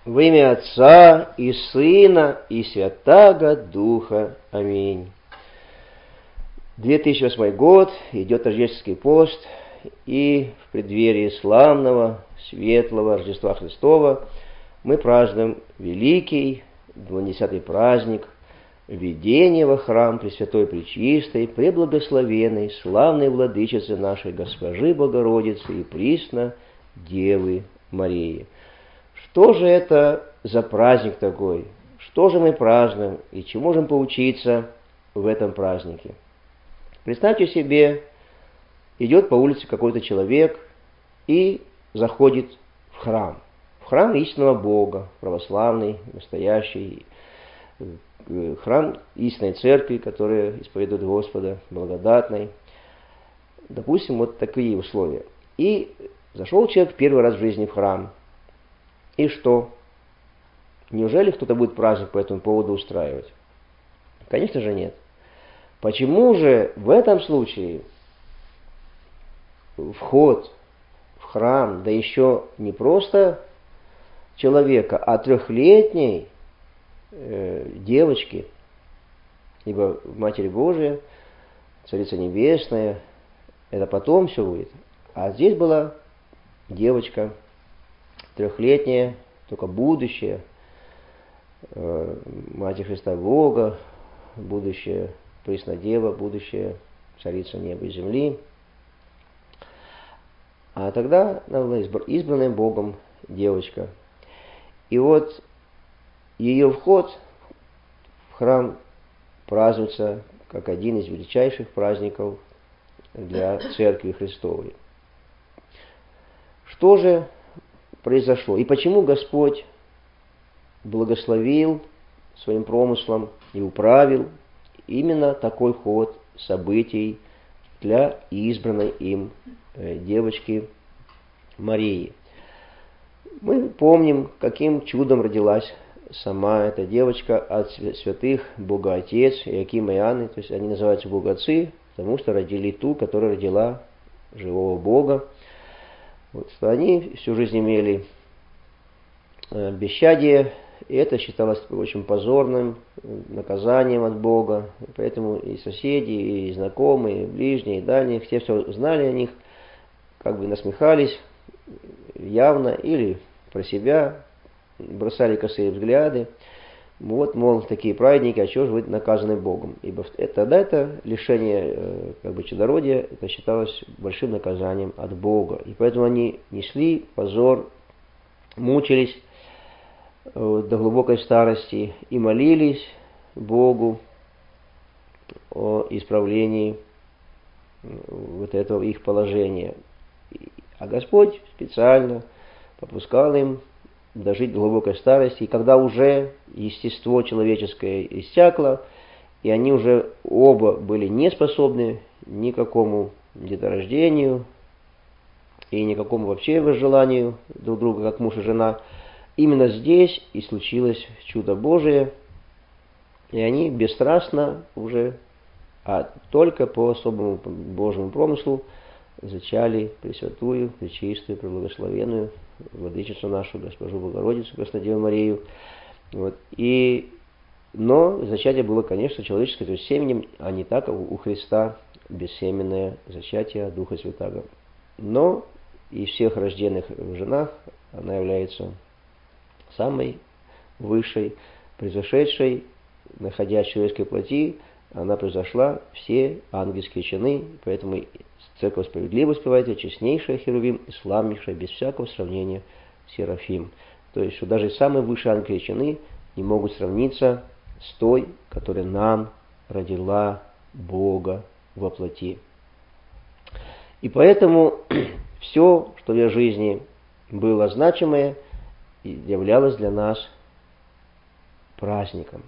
Во имя Отца и Сына и Святаго Духа. Аминь. 2008 год, идет рождественский пост, и в преддверии славного, светлого Рождества Христова мы празднуем великий 20-й праздник введения во храм Пресвятой Пречистой, Преблагословенной, славной Владычицы нашей Госпожи Богородицы и присно Девы Марии. Что же это за праздник такой? Что же мы празднуем и чему можем поучиться в этом празднике? Представьте себе, идет по улице какой-то человек и заходит в храм истинного Бога, православный, настоящий, храм истинной церкви, которая исповедует Господа, благодатной. Допустим, вот такие условия. И зашел человек первый раз в жизни в храм. И что? Неужели кто-то будет праздник по этому поводу устраивать? Конечно же нет. Почему же в этом случае вход в храм, да еще не просто человека, а 3-летней девочки, ибо Матерь Божия, Царица Небесная, это потом все будет. А здесь была девочка 3-летняя, только будущее, Матерь Христа Бога, будущее Преснодева, будущее Царица Неба и Земли. А тогда она была избранная Богом девочка. И вот ее вход в храм празднуется как один из величайших праздников для Церкви Христовой. Что же произошло? И почему Господь благословил своим промыслом и управил именно такой ход событий для избранной им девочки Марии? Мы помним, каким чудом родилась сама эта девочка от святых Бога Отец Иоакима и Анны. То есть они называются Богоотцы, потому что родили ту, которая родила живого Бога. Вот, что они всю жизнь имели бесчадие, и это считалось очень позорным наказанием от Бога. Поэтому и соседи, и знакомые, и ближние, и дальние, все знали о них, как бы насмехались явно или про себя, бросали косые взгляды. Вот, мол, такие праведники, а чего же вы наказаны Богом? Ибо тогда это лишение чадородия, это считалось большим наказанием от Бога. И поэтому они несли позор, мучились до глубокой старости и молились Богу о исправлении вот этого их положения. А Господь специально попускал им дожить до глубокой старости, и когда уже естество человеческое иссякло, и они уже оба были не способны ни к какому деторождению и никакому вообще возжеланию друг друга, как муж и жена, именно здесь и случилось чудо Божие, и они бесстрастно уже, а только по особому Божьему промыслу, зачали Пресвятую, Пречистую, Преблагословенную Владычицу нашу, Госпожу Богородицу, Преснодеву Марию. Вот. Но зачатие было, конечно, человеческое, то есть семенем, а не так у Христа бессеменное зачатие Духа Святаго. Но из всех рожденных в женах она является самой высшей, превзошедшей, находясь в человеческой плоти, она превзошла все ангельские чины, поэтому Церковь справедливо воспевает ее честнейшая Херувим и славнейшая, без всякого сравнения, Серафим. То есть, что даже самые высшие ангельские чины не могут сравниться с той, которая нам родила Бога во плоти. И поэтому все, что в ее жизни было значимое, являлось для нас праздником.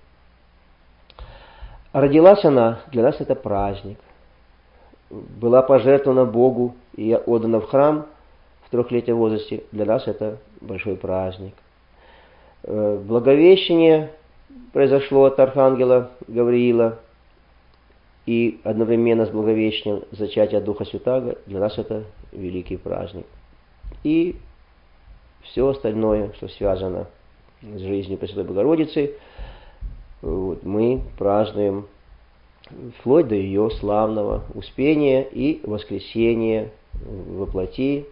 А родилась она, для нас это праздник. Была пожертвована Богу и отдана в храм в 3-летнем возрасте, для нас это большой праздник. Благовещение произошло от архангела Гавриила, и одновременно с Благовещением зачатие Духа Святаго, для нас это великий праздник. И все остальное, что связано с жизнью Пресвятой Богородицы, вот, мы празднуем вплоть до ее славного успения и воскресения во плоти,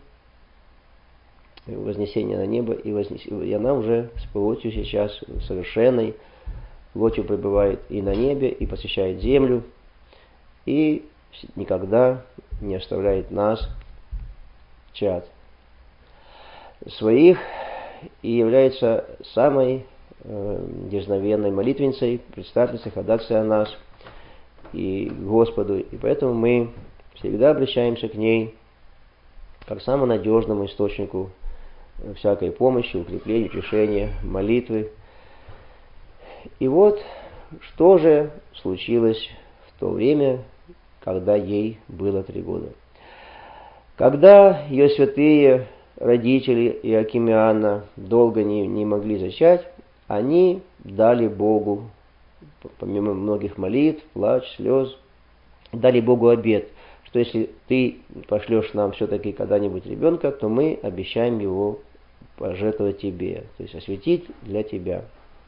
вознесения на небо, и она уже с плотью сейчас совершенной, плотью пребывает и на небе, и посещает землю, и никогда не оставляет нас, чад своих, и является самой дерзновенной молитвенницей, предстательницей, ходатайцей о нас и Господу. И поэтому мы всегда обращаемся к ней как к самому надежному источнику всякой помощи, укрепления, утешения, молитвы. И вот, что же случилось в то время, когда ей было 3 года. Когда ее святые родители Иоаким и Анна долго не могли зачать, они дали Богу, помимо многих молитв, плач, слез, дали Богу обет, что если ты пошлешь нам все-таки когда-нибудь ребенка, то мы обещаем его пожертвовать тебе, то есть осветить для тебя.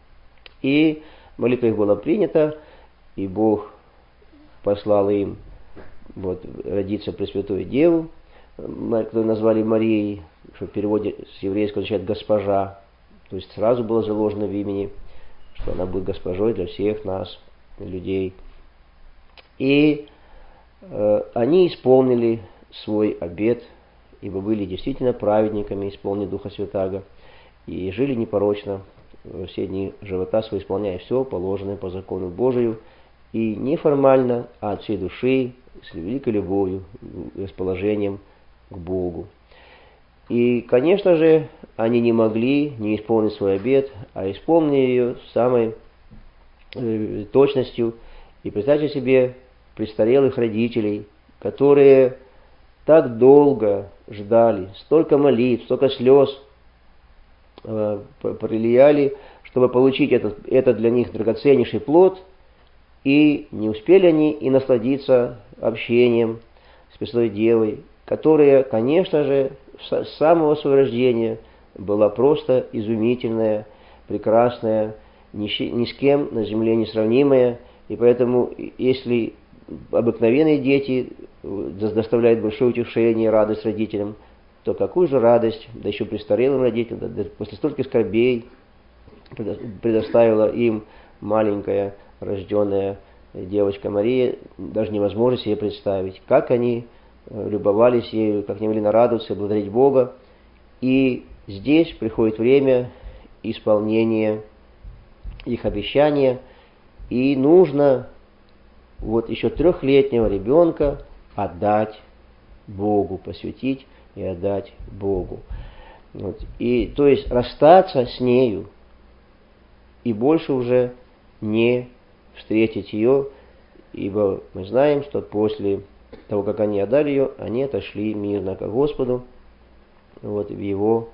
И молитва их была принята, и Бог послал им родиться Пресвятую Деву, которую назвали Марией, что в переводе с еврейского означает «госпожа», то есть сразу было заложено в имени, что она будет госпожой для всех нас, людей. И они исполнили свой обет, ибо были действительно праведниками, исполнили Духа Святаго, и жили непорочно все дни живота своего, исполняя все положенное по закону Божию, и не формально, а от всей души, с великой любовью, расположением к Богу. И, конечно же, они не могли не исполнить свой обет, а исполнили ее с самой точностью. И представьте себе престарелых родителей, которые так долго ждали, столько молитв, столько слез пролияли, чтобы получить этот для них драгоценнейший плод, и не успели они и насладиться общением с Пресвятой Девой, которая, конечно же, с самого своего рождения была просто изумительная, прекрасная, ни с кем на земле не сравнимая. И поэтому, если обыкновенные дети доставляют большое утешение и радость родителям, то какую же радость, да еще престарелым родителям, да после стольких скорбей предоставила им маленькая рожденная девочка Мария, даже невозможно себе представить, как они любовались ею, как они могли нарадоваться и благодарить Бога. И здесь приходит время исполнения их обещания, и нужно еще 3-летнего ребенка отдать Богу, посвятить и отдать Богу. И то есть расстаться с нею и больше уже не встретить ее, ибо мы знаем, что после того, как они отдали ее, они отошли мирно к Господу, в Его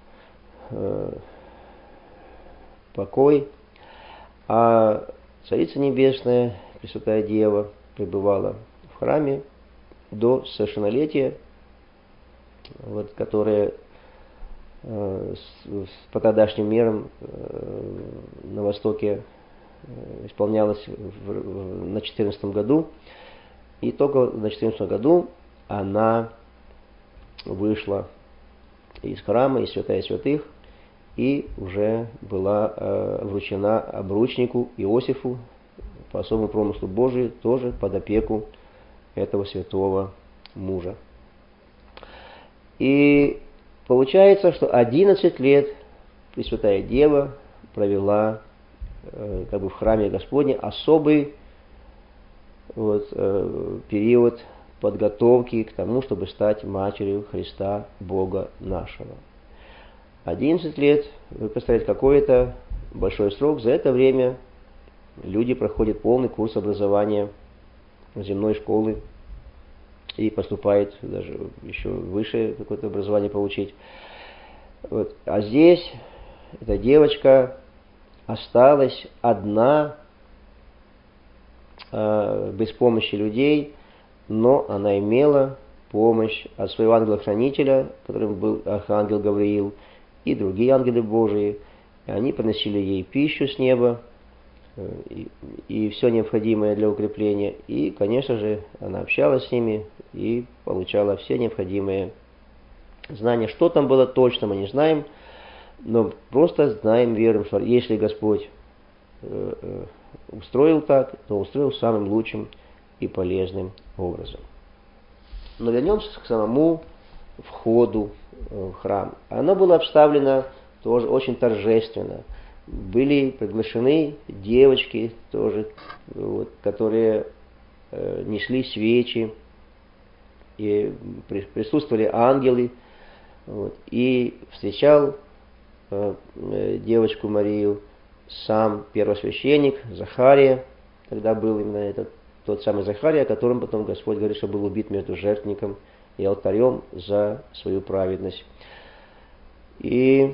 покой. А Царица Небесная, Пресвятая Дева, пребывала в храме до совершеннолетия, которое по тогдашним мерам на Востоке исполнялось на 14 году. И только на 14 году она вышла из храма, из святая святых, и уже была вручена обручнику Иосифу по особому промыслу Божию, тоже под опеку этого святого мужа. И получается, что 11 лет Пресвятая Дева провела в храме Господне особый период подготовки к тому, чтобы стать матерью Христа Бога нашего. 11 лет, вы представляете, какой это большой срок. За это время люди проходят полный курс образования земной школы и поступают даже еще выше какое-то образование получить. А здесь эта девочка осталась одна, без помощи людей, но она имела помощь от своего ангела-хранителя, которым был архангел Гавриил, и другие ангелы Божии. И они приносили ей пищу с неба, и все необходимое для укрепления. И, конечно же, она общалась с ними и получала все необходимые знания. Что там было точно, мы не знаем, но просто знаем, верим, что если Господь устроил так, то устроил самым лучшим и полезным образом. Но вернемся к самому входу в храм. Оно было обставлено тоже очень торжественно. Были приглашены девочки тоже, которые несли свечи, и присутствовали ангелы, и встречал девочку Марию сам первосвященник Захария. Тогда был именно тот самый Захария, о котором потом Господь говорит, что был убит между жертвенником и алтарем за свою праведность. И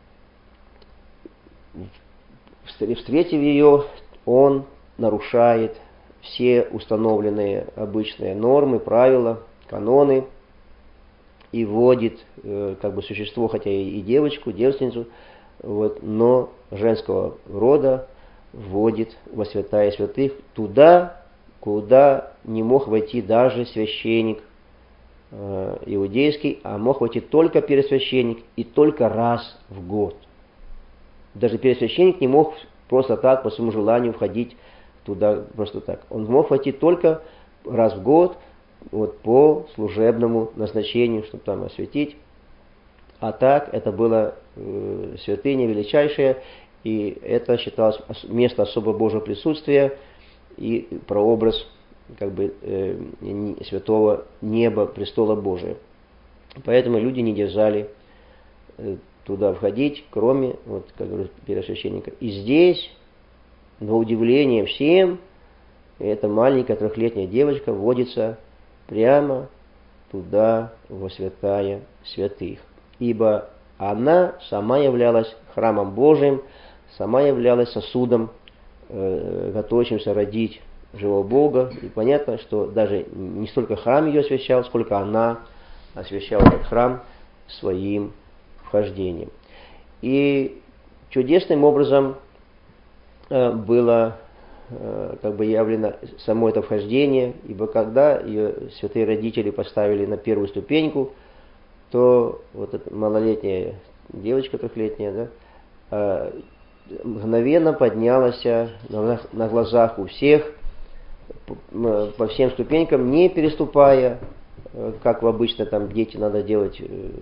встретив ее, он нарушает все установленные обычные нормы, правила, каноны и вводит существо, хотя и девочку, девственницу, но женского рода вводит во святая святых туда, куда не мог войти даже священник иудейский, а мог войти только первосвященник и только раз в год. Даже первосвященник не мог просто так, по своему желанию, входить туда просто так. Он мог войти только раз в год, по служебному назначению, чтобы там осветить. А так, это было святыня величайшая, и это считалось место особо Божьего присутствия и прообраз святого неба, престола Божия. Поэтому люди не дерзали туда входить, кроме, как говорю, первосвященника. И здесь, на удивление всем, эта маленькая трехлетняя девочка вводится прямо туда, во святая святых. Ибо она сама являлась храмом Божиим, сама являлась сосудом, готовящимся родить живого Бога. И понятно, что даже не столько храм ее освящал, сколько она освящала этот храм своим вхождением. И чудесным образом было явлено само это вхождение, ибо когда ее святые родители поставили на первую ступеньку, то эта малолетняя девочка трехлетняя, мгновенно поднялась на глазах у всех по всем ступенькам, не переступая, как обычно там дети надо делать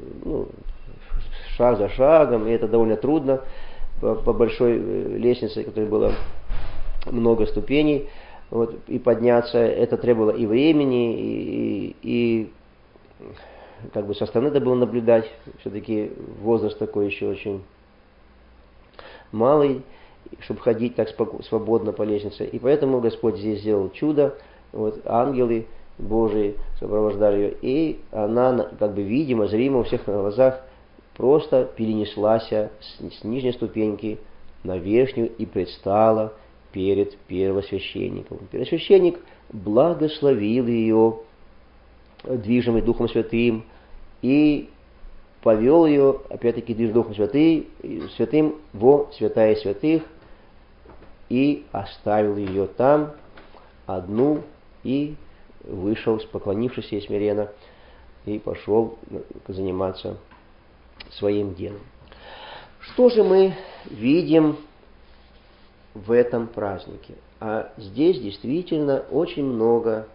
шаг за шагом, и это довольно трудно по большой лестнице, которой было много ступеней, и подняться. Это требовало и времени, и со стороны это было наблюдать. Все-таки возраст такой еще очень малый, чтобы ходить так свободно по лестнице. И поэтому Господь здесь сделал чудо. Ангелы Божии сопровождали ее, и она, видимо, зримо у всех на глазах, просто перенеслась с нижней ступеньки на верхнюю и предстала перед первосвященником. Первосвященник благословил ее, движимый Духом Святым, и повел ее, опять-таки, движимый Духом Святым, во святая святых, и оставил ее там одну, и вышел, поклонившись ей смиренно, и пошел заниматься своим делом. Что же мы видим в этом празднике? А здесь действительно очень много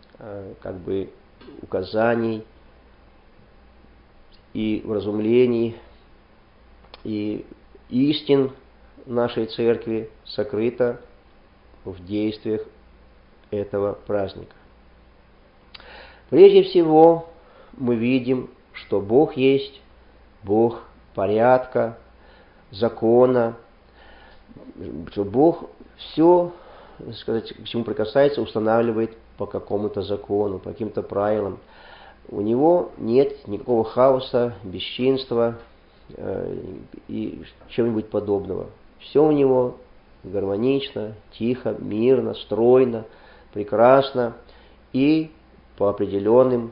указаний и вразумлений, и истин нашей церкви сокрыто в действиях этого праздника. Прежде всего, мы видим, что Бог есть Бог порядка, закона, что Бог все, к чему прикасается, устанавливает по какому-то закону, по каким-то правилам. У Него нет никакого хаоса, бесчинства и чего-нибудь подобного. Все у Него гармонично, тихо, мирно, стройно, прекрасно и по определенным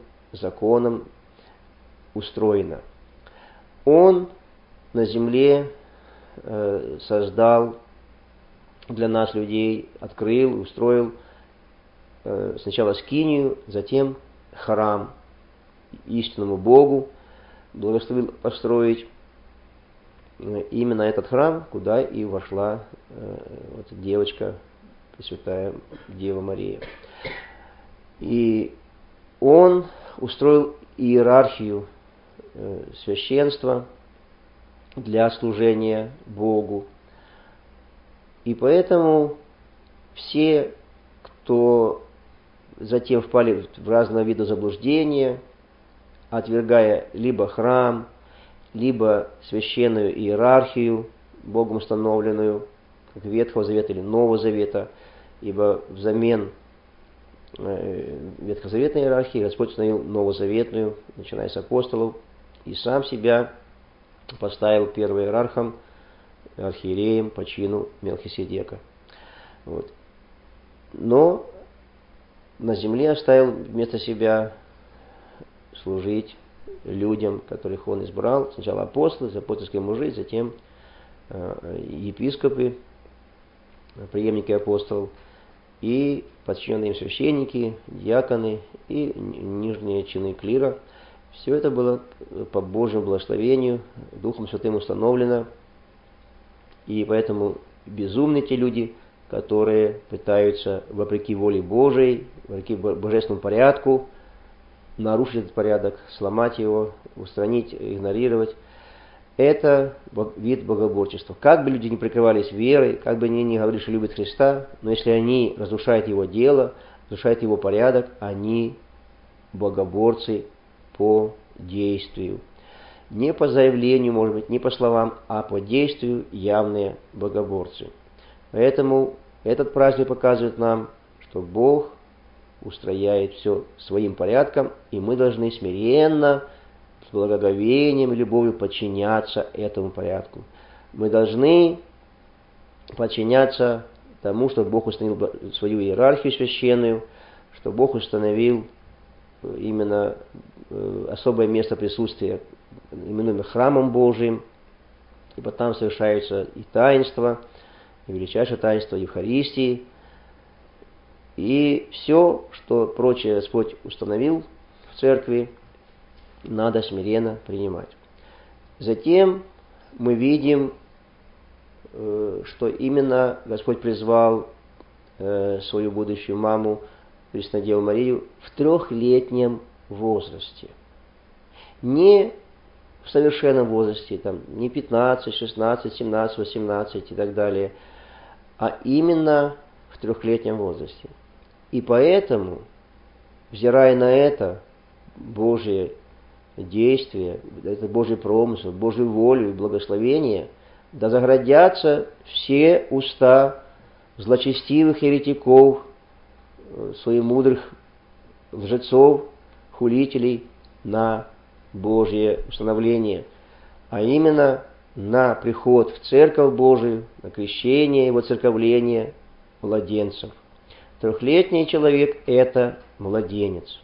законам устроено. Он на земле создал для нас, людей, открыл, устроил сначала скинию, затем храм истинному Богу, благословил построить именно этот храм, куда и вошла девочка, Пресвятая Дева Мария. И он устроил иерархию священства для служения Богу. И поэтому все, кто затем впали в разного вида заблуждения, отвергая либо храм, либо священную иерархию, Богом установленную, как Ветхого Завета или Нового Завета, ибо взамен ветхозаветной иерархии Господь установил новозаветную, начиная с апостолов, и сам себя поставил первым иерархом, архиереем по чину Мелхиседека. Вот. Но на земле оставил вместо себя служить людям, которых он избрал. Сначала апостолы, апостольские мужи, затем епископы, преемники апостолов, и подчиненные им священники, диаконы и нижние чины клира. Все это было по Божьему благословению, Духом Святым установлено. И поэтому безумны те люди, которые пытаются, вопреки воле Божией, вопреки божественному порядку, нарушить этот порядок, сломать его, устранить, игнорировать. Это вид богоборчества. Как бы люди не прикрывались верой, как бы они ни говорили, что любят Христа, но если они разрушают его дело, разрушают его порядок, они богоборцы по действию. Не по заявлению, может быть, не по словам, а по действию явные богоборцы. Поэтому этот праздник показывает нам, что Бог устрояет все своим порядком, и мы должны смиренно, с благоговением и любовью подчиняться этому порядку. Мы должны подчиняться тому, что Бог установил свою иерархию священную, что Бог установил именно особое место присутствия, именуемое храмом Божиим, ибо там совершаются и таинства, и величайшее таинство Евхаристии, и все, что прочее Господь установил в церкви, надо смиренно принимать. Затем мы видим, что именно Господь призвал свою будущую маму, Преснодеву Марию, в 3-летнем возрасте. Не в совершенном возрасте, там, не 15, 16, 17, 18 и так далее, а именно в 3-летнем возрасте. И поэтому, взирая на это Божие действие, это Божий промысел, Божью волю и благословение, да заградятся все уста злочестивых еретиков, своемудрых лжецов, хулителей на Божье установление, а именно на приход в Церковь Божию, на крещение и воцерковление младенцев. 3-летний человек – это младенец.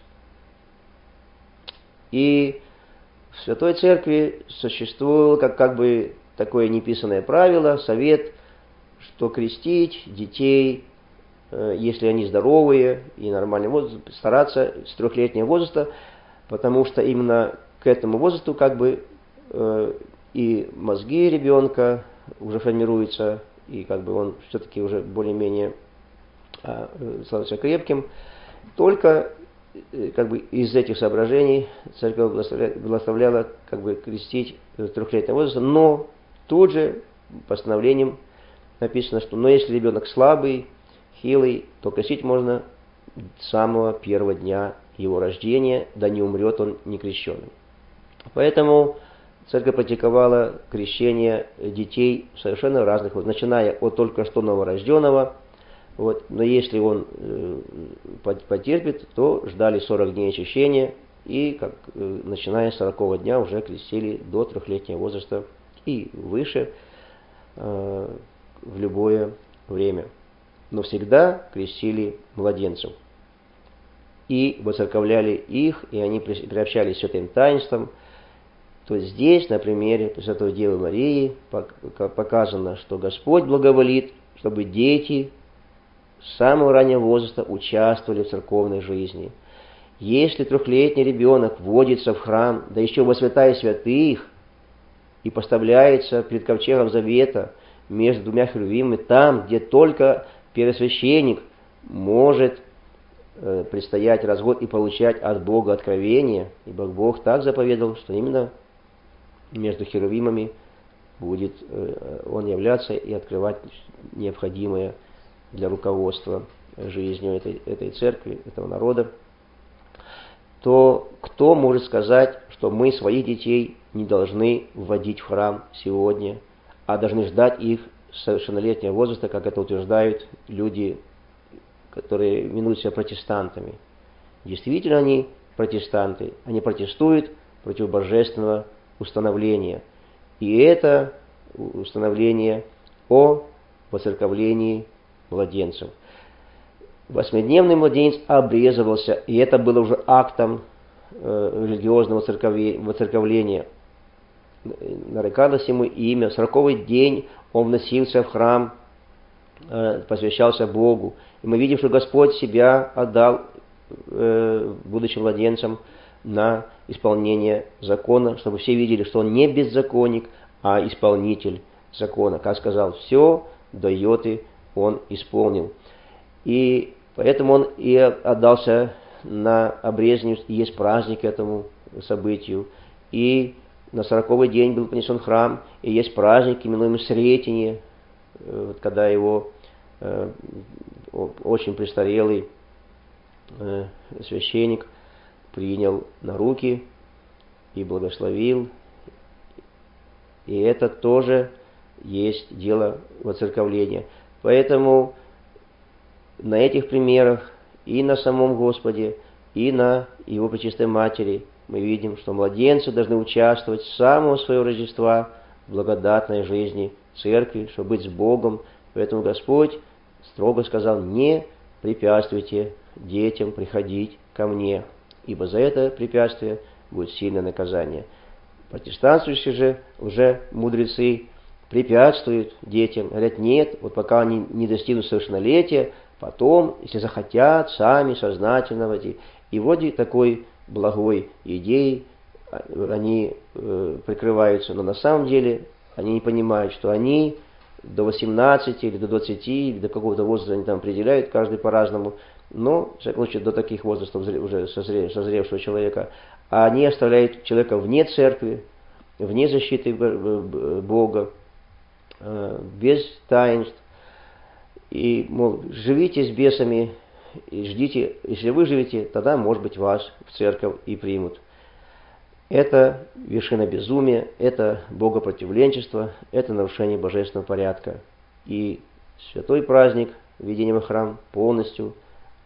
И в Святой Церкви существовало как бы такое неписанное правило, совет, что крестить детей, если они здоровые и нормальные, стараться с 3-летнего возраста, потому что именно к этому возрасту как бы и мозги ребенка уже формируются, и как бы он все-таки уже более-менее становится крепким. Только как бы из этих соображений Церковь благословляла как бы крестить 3-летнего возраста, но тут же постановлением написано, что но если ребенок слабый, хилый, то крестить можно с самого первого дня его рождения, да не умрет он некрещенным. Поэтому Церковь практиковала крещение детей совершенно разных, начиная от только что новорожденного, но если он потерпит, то ждали 40 дней очищения, и начиная с 40-го дня уже крестили до 3-летнего возраста и выше в любое время. Но всегда крестили младенцев. И воцерковляли их, и они приобщались святым таинствам. То есть здесь, на примере Пресвятой Девы Марии, показано, что Господь благоволит, чтобы дети с самого раннего возраста участвовали в церковной жизни. Если 3-летний ребенок вводится в храм, да еще во святая святых, и поставляется перед ковчегом завета между двумя херувимами, там, где только первосвященник может предстоять развод и получать от Бога откровение, ибо Бог так заповедал, что именно между херувимами будет он являться и открывать необходимое для руководства жизнью этой церкви, этого народа, то кто может сказать, что мы своих детей не должны вводить в храм сегодня, а должны ждать их совершеннолетнего возраста, как это утверждают люди, которые именуют себя протестантами. Действительно, они протестанты, они протестуют против божественного установления. И это установление о воцерковлении младенцев. 8-дневный младенец обрезывался, и это было уже актом религиозного воцерковления. Нарекалось ему имя. В 40-й день он вносился в храм, посвящался Богу. И мы видим, что Господь себя отдал, будучи младенцем, на исполнение закона, чтобы все видели, что он не беззаконник, а исполнитель закона. Как сказал, все до йоты он исполнил. И поэтому он и отдался на обрезание, и есть праздник этому событию. И на 40-й день был принесен в храм, и есть праздник, именуемый Сретение, когда его очень престарелый священник принял на руки и благословил. И это тоже есть дело воцерковления. Поэтому на этих примерах и на самом Господе, и на Его Пречистой Матери мы видим, что младенцы должны участвовать с самого своего Рождества в благодатной жизни Церкви, чтобы быть с Богом. Поэтому Господь строго сказал: не препятствуйте детям приходить ко мне, ибо за это препятствие будет сильное наказание. Протестантствующие же уже мудрецы препятствуют детям, говорят: нет, вот пока они не достигнут совершеннолетия, потом, если захотят, сами сознательно войти. И вроде такой благой идеей они прикрываются, но на самом деле они не понимают, что они до 18 или до 20 или до какого-то возраста они там определяют, каждый по-разному, но, в всяком случае, до таких возрастов уже созревшего человека, а они оставляют человека вне церкви, вне защиты Бога, без таинств, и, мол, живите с бесами и ждите, если вы живете, тогда, может быть, вас в церковь и примут. Это вершина безумия, это богопротивленчество, это нарушение божественного порядка. И святой праздник введения в храм полностью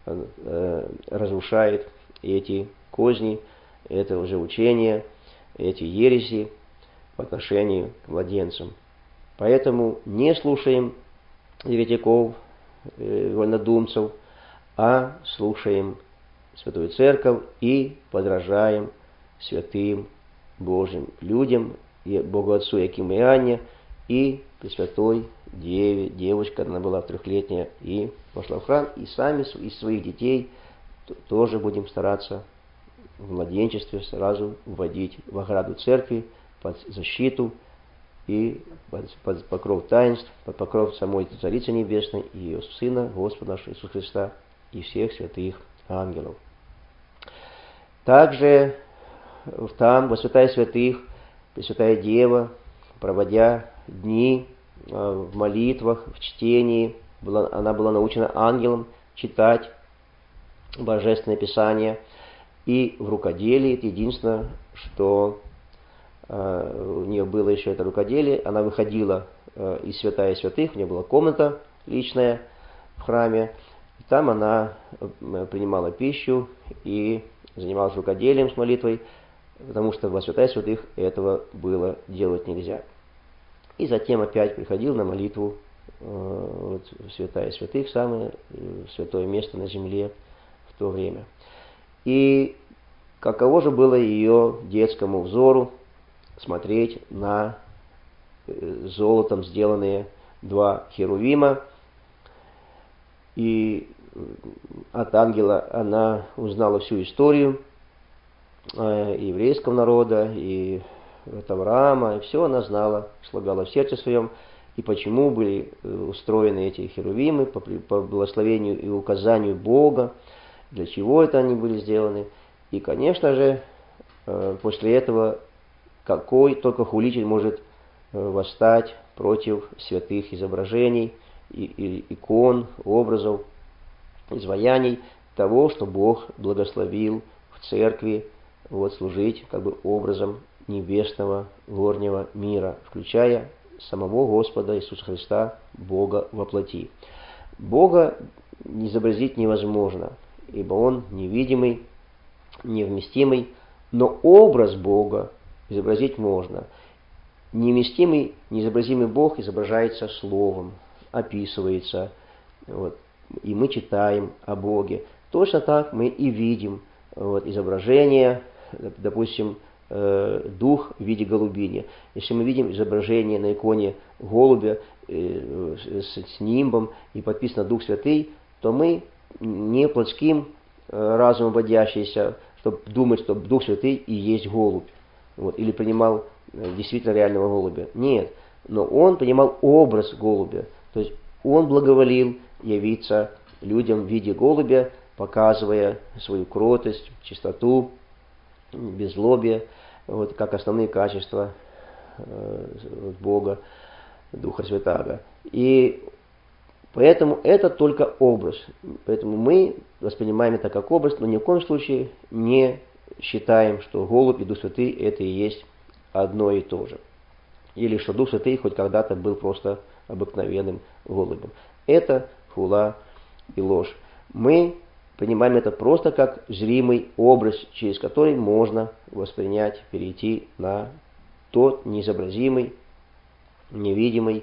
разрушает эти козни, это лжеучение, эти ереси по отношению к младенцам. Поэтому не слушаем еретиков, вольнодумцев, а слушаем Святую Церковь и подражаем святым Божьим людям, и Богу Отцу Якиму и Анне, и Пресвятой Деве, девочка, она была 3-летняя, и пошла в храм, и сами из своих детей тоже будем стараться в младенчестве сразу вводить в ограду церкви, под защиту и под покров таинств, под покров самой Царицы Небесной и ее Сына, Господа нашего Иисуса Христа и всех святых ангелов. Также там, во святая святых, Пресвятая Дева, проводя дни в молитвах, в чтении, она была научена ангелом читать Божественное Писание, и в рукоделии, это единственное, что у нее было еще это рукоделие, она выходила из святая святых, у нее была комната личная в храме, и там она принимала пищу и занималась рукоделием с молитвой, потому что во святая святых этого было делать нельзя. И затем опять приходил на молитву в святая святых, самое святое место на земле в то время. И каково же было ее детскому взору, смотреть на золотом сделанные два херувима. И от ангела она узнала всю историю еврейского народа, и от Авраама, и все она знала, слагала в сердце своем, и почему были устроены эти херувимы по благословению и указанию Бога, для чего это они были сделаны. И, конечно же, после этого какой только хулитель может восстать против святых изображений, икон, образов, изваяний того, что Бог благословил в церкви служить образом небесного горнего мира, включая самого Господа Иисуса Христа, Бога во плоти. Бога изобразить невозможно, ибо Он невидимый, невместимый, но образ Бога изобразить можно. Невместимый, неизобразимый Бог изображается словом, описывается, и мы читаем о Боге. Точно так мы и видим изображение, допустим, дух в виде голубини. Если мы видим изображение на иконе голубя с нимбом и подписано Дух Святый, то мы не плотским разумом водящийся, чтобы думать, что Дух Святый и есть голубь, или принимал действительно реального голубя. Нет, но он принимал образ голубя, то есть он благоволил явиться людям в виде голубя, показывая свою кротость, чистоту, беззлобие, как основные качества Бога, Духа Святаго. И поэтому это только образ. Поэтому мы воспринимаем это как образ, но ни в коем случае не считаем, что голубь и Дух Святый это и есть одно и то же. Или что Дух Святый хоть когда-то был просто обыкновенным голубем. Это хула и ложь. Мы понимаем это просто как зримый образ, через который можно воспринять, перейти на тот неизобразимый, невидимый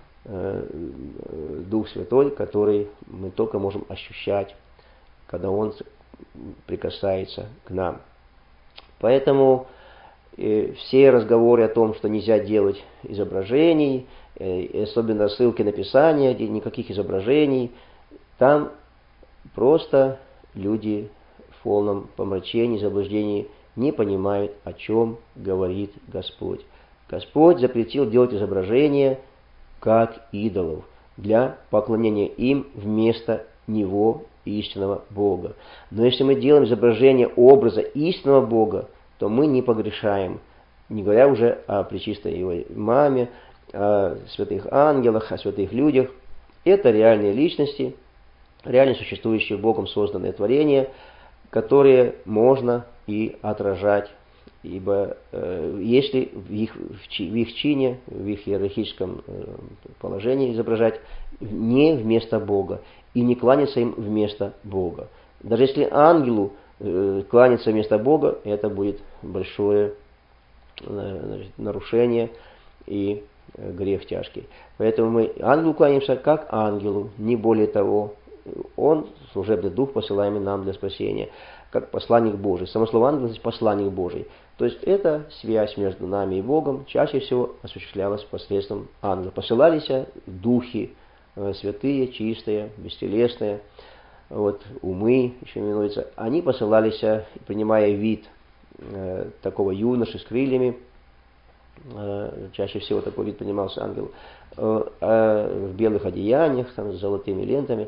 Дух Святой, который мы только можем ощущать, когда Он прикасается к нам. Поэтому все разговоры о том, что нельзя делать изображений, особенно ссылки на Писание, где никаких изображений, там просто люди в полном помрачении, заблуждении не понимают, о чем говорит Господь. Господь запретил делать изображения как идолов, для поклонения им вместо Него, истинного Бога. Но если мы делаем изображение образа истинного Бога, то мы не погрешаем, не говоря уже о пречистой Его маме, о святых ангелах, о святых людях. Это реальные личности, реально существующие Богом созданные творения, которые можно и отражать. Ибо если в их чине, в их иерархическом положении изображать не вместо Бога и не кланяться им вместо Бога. Даже если ангелу кланяться вместо Бога, это будет большое нарушение и грех тяжкий. Поэтому мы ангелу кланяемся как ангелу, не более того. Он, служебный дух, посылаемый нам для спасения, как посланник Божий. Само слово ангел значит посланник Божий. То есть это связь между нами и Богом чаще всего осуществлялась посредством ангела. Посылались духи святые, чистые, бестелесные, умы еще именуются. Они посылались, принимая вид такого юноши с крыльями. Чаще всего такой вид принимался ангел в белых одеяниях, с золотыми лентами.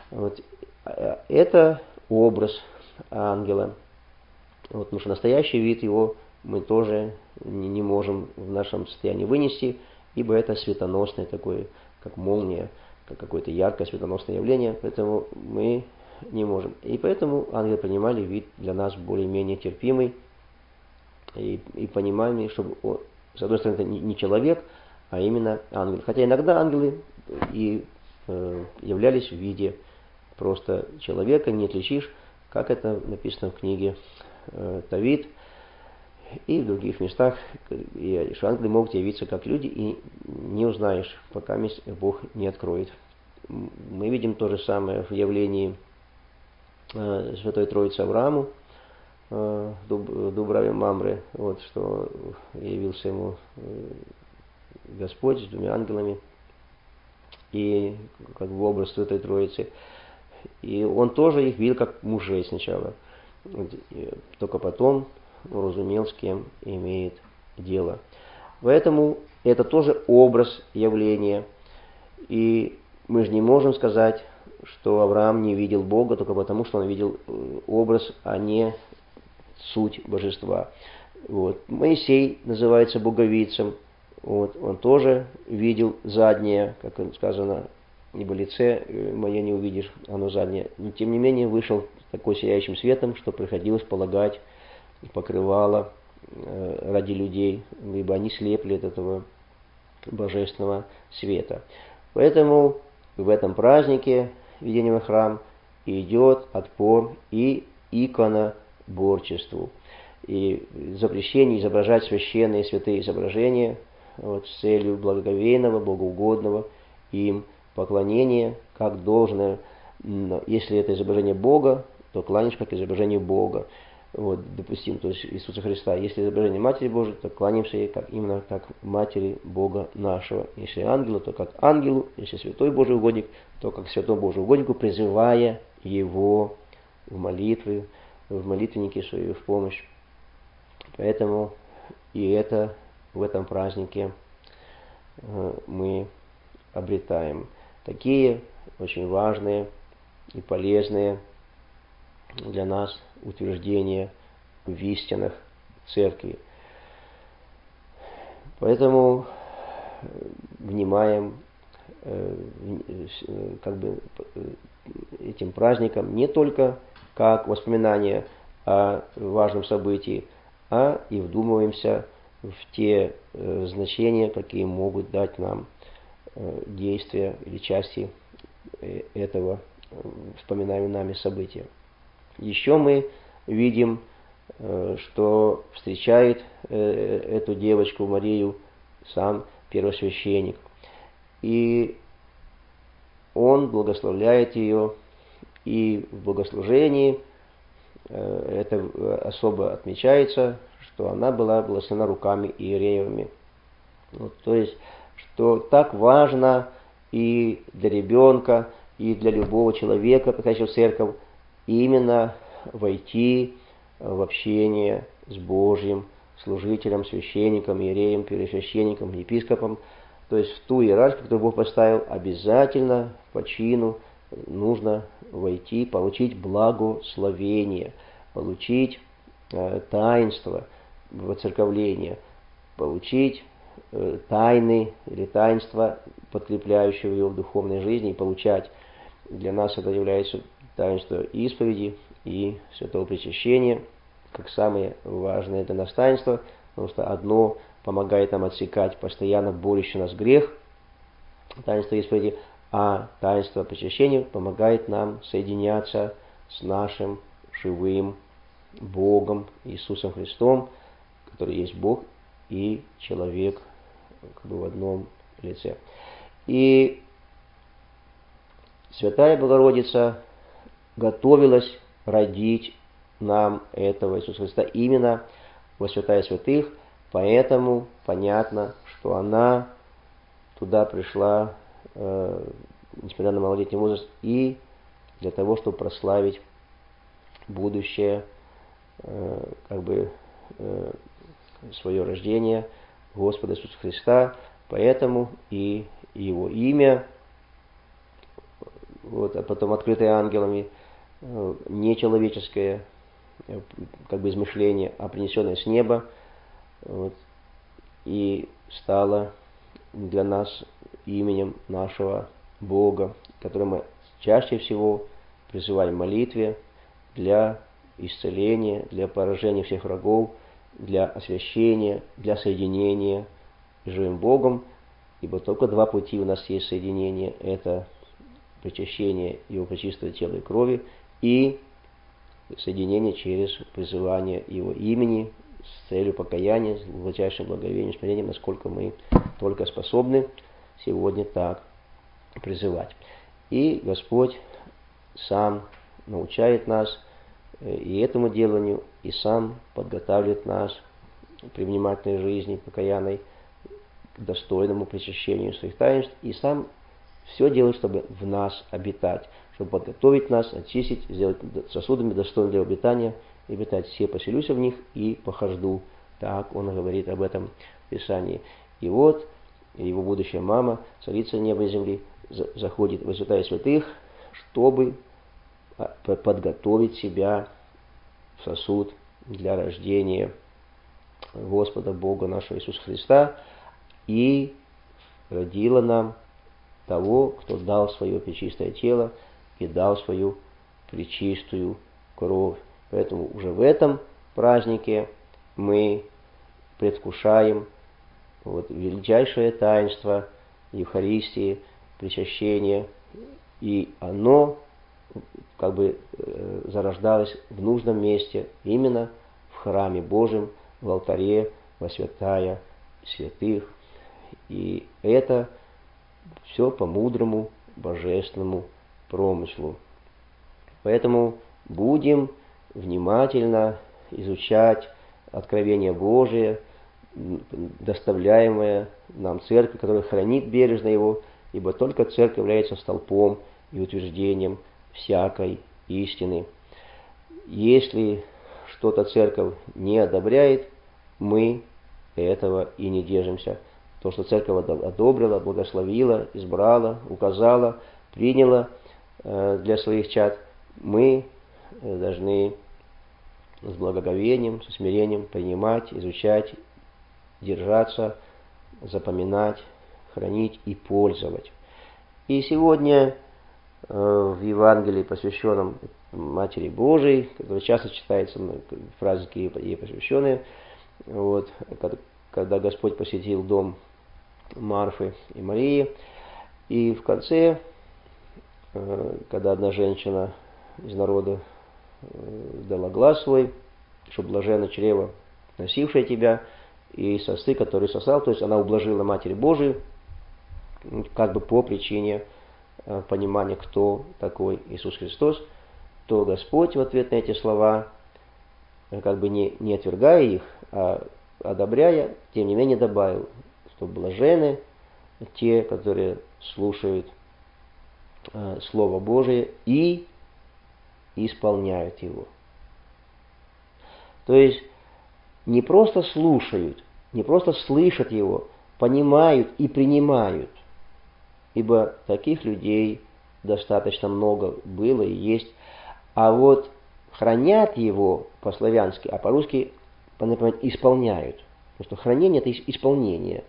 Это образ ангела. Потому что настоящий вид его мы тоже не можем в нашем состоянии вынести, ибо это светоносное такое, как молния, как какое-то яркое светоносное явление, поэтому мы не можем. И поэтому ангелы принимали вид для нас более-менее терпимый и понимаемый, чтобы, с одной стороны, это не человек, а именно ангел. Хотя иногда ангелы и являлись в виде просто человека, не отличишь, как это написано в книге Товит и в других местах, и ангелы могут явиться как люди, и не узнаешь, пока Бог не откроет. Мы видим то же самое в явлении Святой Троицы Аврааму, в Дубраве Мамре, вот, что явился ему Господь с двумя ангелами, и как бы образ Святой Троицы. И он тоже их видел как мужей сначала, только потом уразумел, с кем имеет дело. Поэтому это тоже образ явления. И мы же не можем сказать, что Авраам не видел Бога только потому, что он видел образ, а не суть божества. Вот. Моисей называется боговидцем. Вот. Он тоже видел заднее, как сказано, ибо лице мое не увидишь, оно заднее. Но тем не менее вышел такой сияющим светом, что приходилось полагать покрывало ради людей, ибо они слепли от этого божественного света. Поэтому в этом празднике введения в храм идет отпор и иконоборчеству, и запрещение изображать священные и святые изображения вот, с целью благоговейного, богоугодного им поклонения, как должное. Если это изображение Бога, то кланяешь как изображение Бога. Вот, допустим, то есть Иисуса Христа. Если изображение Матери Божией, то кланяемся ей как, именно как Матери Бога нашего. Если ангелу, то как ангелу. Если святой Божий угодник, то как святому Божию угоднику, призывая его в молитве, в молитвеннике свою в помощь. Поэтому и это в этом празднике мы обретаем такие очень важные и полезные для нас утверждения в истинах церкви. Поэтому внимаем как бы этим праздникам не только как воспоминание о важном событии, а и вдумываемся в те значения, какие могут дать нам действия или части этого вспоминаемого нами события. Еще мы видим, что встречает эту девочку Марию сам первосвященник. И он благословляет ее, и в богослужении это особо отмечается, что она была благословена руками иереевыми. Вот, то есть, что так важно и для ребенка, и для любого человека, приходящего в церковь, именно войти в общение с Божьим служителем, священником, иереем, первосвященником, епископом. То есть в ту иерархию, которую Бог поставил, обязательно по чину нужно войти, получить благословение, получить таинство воцерковления, получить тайны или таинства, подкрепляющие его в духовной жизни, и получать. Для нас это является таинство исповеди и святого причащения, как самые важные для нас таинства, потому что одно помогает нам отсекать постоянно борющий нас грех, таинство исповеди, а таинство причащения помогает нам соединяться с нашим живым Богом Иисусом Христом, который есть Бог и человек как бы в одном лице. И Святая Богородица готовилась родить нам этого Иисуса Христа именно во святая святых, поэтому понятно, что она туда пришла, несмотря на малолетний возраст, и для того, чтобы прославить будущее, свое рождение Господа Иисуса Христа, поэтому и его имя, вот, а потом открытое ангелами, нечеловеческое измышление, а принесенное с неба, вот, и стало для нас именем нашего Бога, который мы чаще всего призываем в молитве для исцеления, для поражения всех врагов, для освящения, для соединения с живым Богом, ибо только два пути у нас есть соединения: это причащение Его пречистого тела и крови и соединение через призывание Его имени с целью покаяния, с глубочайшим благовением, смирением, насколько мы только способны сегодня так призывать. И Господь сам научает нас и этому деланию, и сам подготавливает нас при внимательной жизни, покаянной, к достойному причащению своих таинств, и сам все делает, чтобы в нас обитать, чтобы подготовить нас, очистить, сделать сосудами достойными для обитания, и обитать. Все поселюсь в них и похожду. Так он говорит об этом в Писании. И вот его будущая мама, царица неба и земли, заходит во святая святых, чтобы подготовить себя в сосуд для рождения Господа Бога нашего Иисуса Христа, и родила нам того, кто дал свое пречистое тело и дал свою пречистую кровь. Поэтому уже в этом празднике мы предвкушаем величайшее таинство Евхаристии, причащения, и оно зарождалось в нужном месте, именно в храме Божьем, в алтаре, во святая святых. И это все по мудрому божественному промыслу. Поэтому будем внимательно изучать откровение Божие, доставляемое нам Церковь, которая хранит бережно его, ибо только Церковь является столпом и утверждением всякой истины. Если что-то Церковь не одобряет, мы этого и не держимся. То, что Церковь одобрила, благословила, избрала, указала, приняла для своих чад, мы должны с благоговением, со смирением принимать, изучать, держаться, запоминать, хранить и пользовать. И сегодня в Евангелии, посвященном Матери Божией, который часто читается в праздники ей посвященные, когда Господь посетил дом Марфы и Марии, и в конце, когда одна женщина из народа дала глас свой, что блаженно чрево, носившее тебя, и сосцы, который сосал, то есть она ублажила Матерь Божию, по причине понимания, кто такой Иисус Христос, то Господь в ответ на эти слова, не отвергая их, а одобряя, тем не менее добавил, что блажены те, которые слушают Слово Божие и исполняют его. То есть не просто слушают, не просто слышат его, понимают и принимают, ибо таких людей достаточно много было и есть, а вот хранят его по-славянски, а по-русски, например, исполняют. Потому что хранение – это исполнение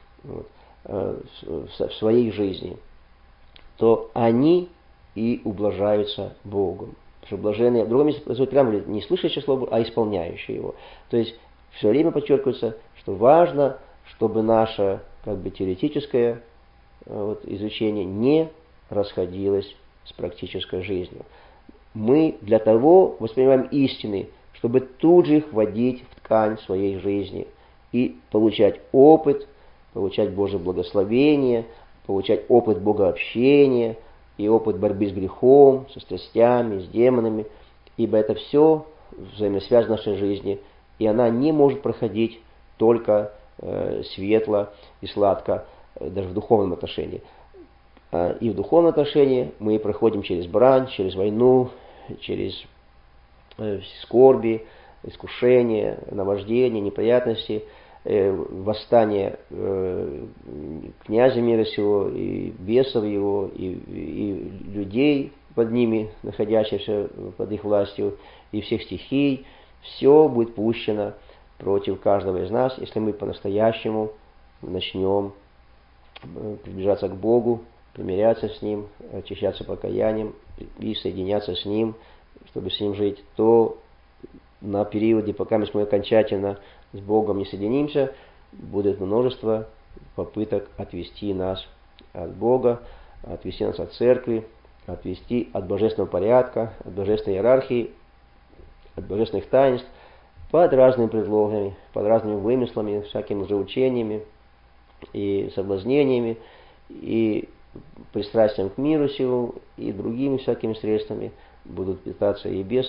в своей жизни. То они и ублажаются Богом. Потому что блаженные, в другом месте прямо не слышащие слово, а исполняющие его. То есть все время подчеркивается, что важно, чтобы наше теоретическое изучение не расходилось с практической жизнью. Мы для того воспринимаем истины, чтобы тут же их вводить в ткань своей жизни и получать опыт, получать Божье благословение, получать опыт богообщения и опыт борьбы с грехом, со страстями, с демонами, ибо это все взаимосвязано в нашей жизни, и она не может проходить только светло и сладко, даже в духовном отношении. И в духовном отношении мы проходим через брань, через войну, через скорби, искушения, наваждения, неприятности, восстание князя мира сего, и бесов его, и людей под ними, находящихся под их властью, и всех стихий. Все будет пущено против каждого из нас, если мы по-настоящему начнем приближаться к Богу, примиряться с Ним, очищаться покаянием и соединяться с Ним, чтобы с Ним жить, то на периоде, пока мы окончательно с Богом не соединимся, будет множество попыток отвести нас от Бога, отвести нас от церкви, отвести от божественного порядка, от божественной иерархии, от божественных таинств, под разными предлогами, под разными вымыслами, всякими лжеучениями и соблазнениями, и пристрастием к миру сему, и другими всякими средствами будут питаться и бесы,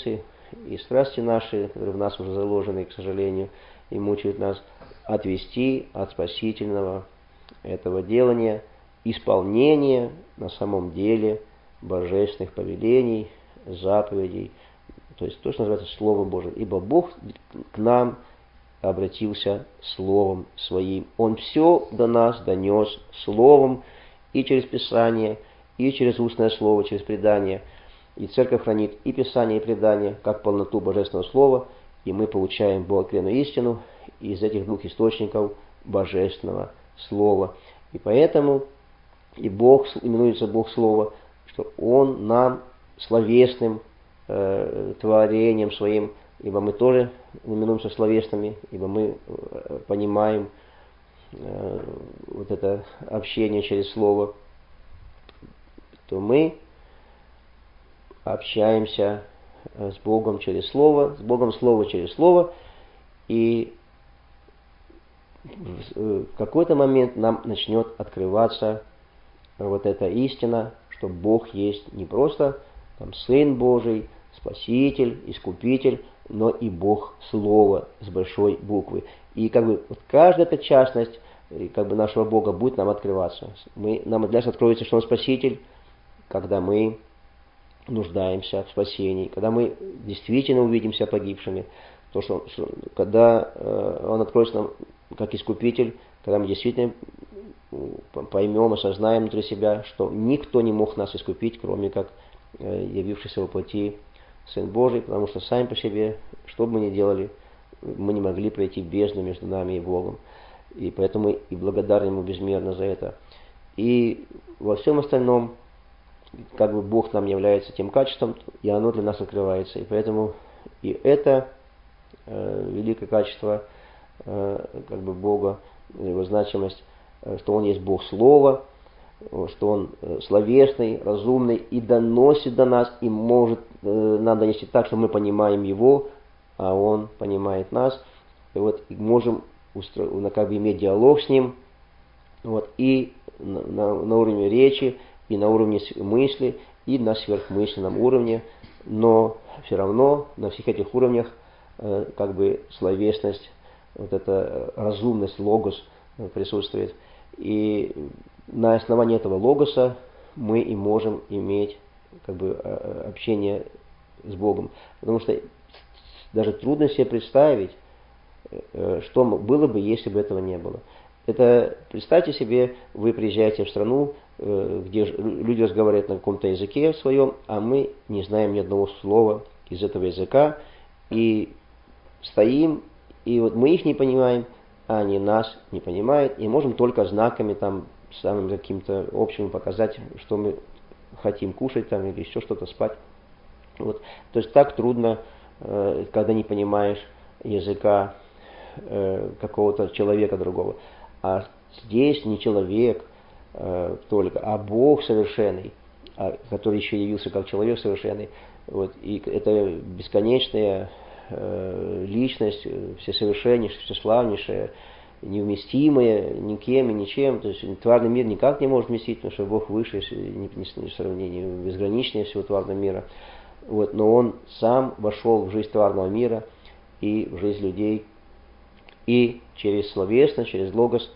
и страсти наши, которые в нас уже заложены, к сожалению, и мучают нас, отвести от спасительного этого делания, исполнения на самом деле божественных повелений, заповедей, то есть то, что называется Словом Божьим. Ибо Бог к нам обратился Словом Своим. Он все до нас донес Словом и через Писание, и через устное Слово, через предание. И Церковь хранит и Писание, и предание, как полноту Божественного Слова, и мы получаем благословенную истину из этих двух источников Божественного Слова. И поэтому и Бог, именуется Бог Слова, что Он нам словесным творением Своим, ибо мы тоже именуемся словесными, ибо мы понимаем вот это общение через Слово, то мы общаемся с Богом через Слово, с Богом Слово через Слово, и в какой-то момент нам начнет открываться вот эта истина, что Бог есть не просто там, Сын Божий, Спаситель, Искупитель, но и Бог Слово с большой буквы. И как бы вот каждая эта частность как бы нашего Бога будет нам открываться. Нам для нас откроется, что Он Спаситель, когда мы нуждаемся в спасении, когда мы действительно увидимся погибшими, когда Он откроется нам как Искупитель, когда мы действительно поймем, осознаем внутри себя, что никто не мог нас искупить, кроме как явившийся во плоти Сын Божий, потому что сами по себе, что бы мы ни делали, мы не могли пройти бездну между нами и Богом. И поэтому и благодарны Ему безмерно за это. И во всем остальном, как бы Бог нам является тем качеством, и оно для нас открывается. И поэтому и это великое качество как бы Бога, Его значимость, что Он есть Бог Слова, что Он словесный, разумный и доносит до нас, и может нам донести так, что мы понимаем Его, а Он понимает нас. И вот можем как бы иметь диалог с Ним, вот, и на уровне речи, и на уровне мысли, и на сверхмысленном уровне, но все равно на всех этих уровнях как бы словесность, вот эта разумность, логос присутствует. И на основании этого логоса мы и можем иметь как бы общение с Богом. Потому что даже трудно себе представить, что было бы, если бы этого не было. Это, представьте себе, вы приезжаете в страну, где люди разговаривают на каком-то языке своем, а мы не знаем ни одного слова из этого языка, и стоим, и вот мы их не понимаем, а они нас не понимают, и можем только знаками там, самым каким-то общим показать, что мы хотим кушать там, или еще что-то спать. Вот. То есть так трудно, когда не понимаешь языка какого-то человека другого. А здесь не человек только, а Бог совершенный, который еще явился как человек совершенный. Вот. И это бесконечная личность, всесовершеннейшая, всеславнейшая, невместимая никем и ничем. То есть тварный мир никак не может вместить, потому что Бог выше, не сравнение, безграничнее всего тварного мира. Вот. Но Он сам вошел в жизнь тварного мира и в жизнь людей, и через словесно, через логос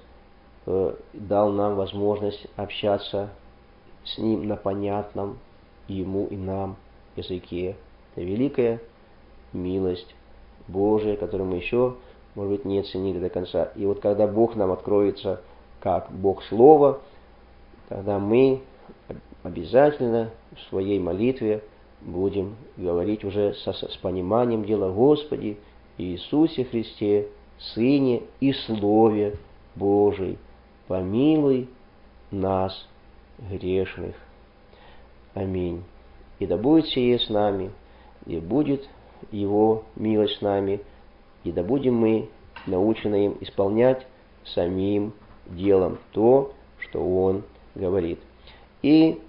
дал нам возможность общаться с Ним на понятном Ему и нам языке. Это великая милость Божия, которую мы еще, может быть, не оценили до конца. И вот когда Бог нам откроется как Бог Слова, тогда мы обязательно в своей молитве будем говорить уже с пониманием дела: Господи Иисусе Христе, Сыне и Слове Божий, помилуй нас, грешных. Аминь. И да будет сие с нами, и будет Его милость с нами, и да будем мы научены им исполнять самим делом то, что Он говорит. И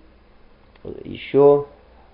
еще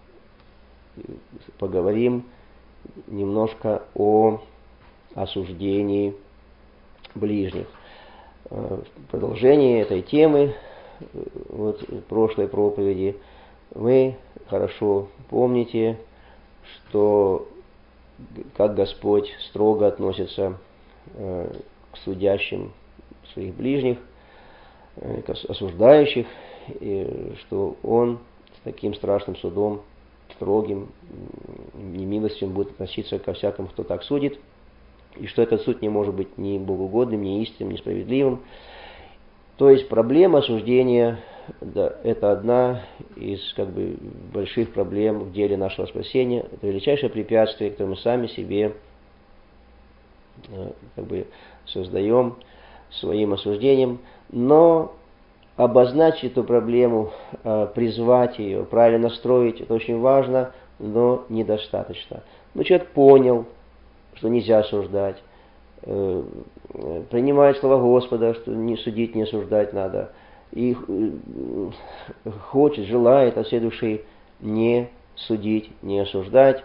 поговорим немножко о осуждении ближних. В продолжении этой темы, вот прошлой проповеди, вы хорошо помните, что как Господь строго относится к судящим своих ближних, к осуждающих, и что Он с таким страшным судом, строгим, немилостивым будет относиться ко всякому, кто так судит, и что этот суд не может быть ни богоугодным, ни истинным, ни справедливым. То есть проблема осуждения, да, это одна из больших проблем в деле нашего спасения. Это величайшее препятствие, которое мы сами себе создаем своим осуждением. Но обозначить эту проблему, призвать ее, правильно настроить, это очень важно, но недостаточно. Но человек понял, что нельзя осуждать, принимает слова Господа, что не судить, не осуждать надо, и хочет, желает от всей души не судить, не осуждать,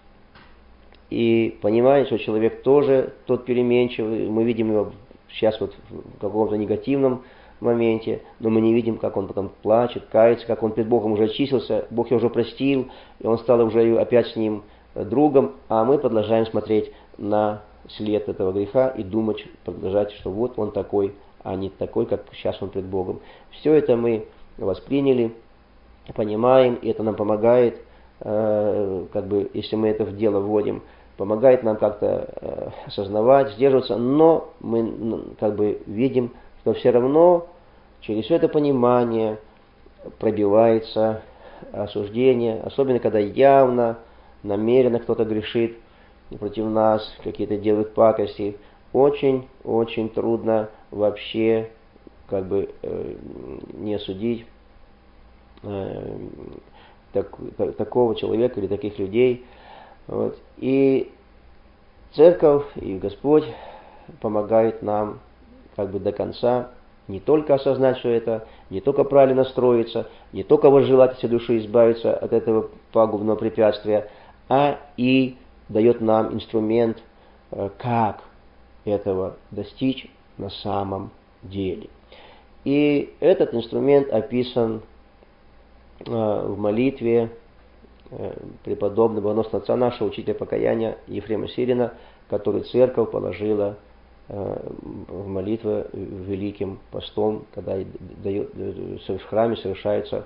и понимает, что человек тоже тот переменчивый, мы видим его сейчас в каком-то негативном моменте, но мы не видим, как он потом плачет, кается, как он перед Богом уже очистился, Бог его уже простил, и он стал уже опять с ним другом, а мы продолжаем смотреть на след этого греха и думать, продолжать, что вот он такой, а не такой, как сейчас он пред Богом. Все это мы восприняли, понимаем, и это нам помогает, если мы это в дело вводим, помогает нам как-то осознавать, сдерживаться, но мы видим, что все равно через все это понимание пробивается осуждение, особенно когда явно, намеренно кто-то грешит против нас, какие-то делают пакости. Очень трудно вообще не осудить такого человека или таких людей. Вот. И Церковь и Господь помогают нам до конца не только осознать все это, не только правильно настроиться, не только возжелать от всей души избавиться от этого пагубного препятствия, а и дает нам инструмент, как этого достичь на самом деле. И этот инструмент описан в молитве преподобного богоносного отца нашего, учителя покаяния Ефрема Сирина, который церковь положила в молитве Великим Постом, когда в храме совершается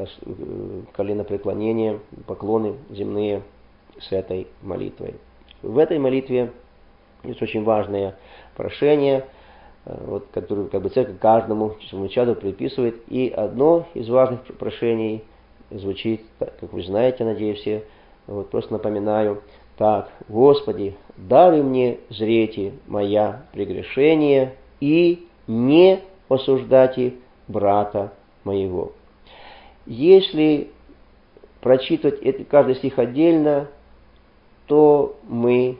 коленопреклонение, поклоны земные с этой молитвой. В этой молитве есть очень важное прошение, которое церковь каждому своему чаду приписывает. И одно из важных прошений звучит, как вы знаете, надеюсь, все. Просто напоминаю. Так, Господи, даруй мне зрите моя прегрешение и не осуждайте брата моего. Если прочитывать каждый стих отдельно, то мы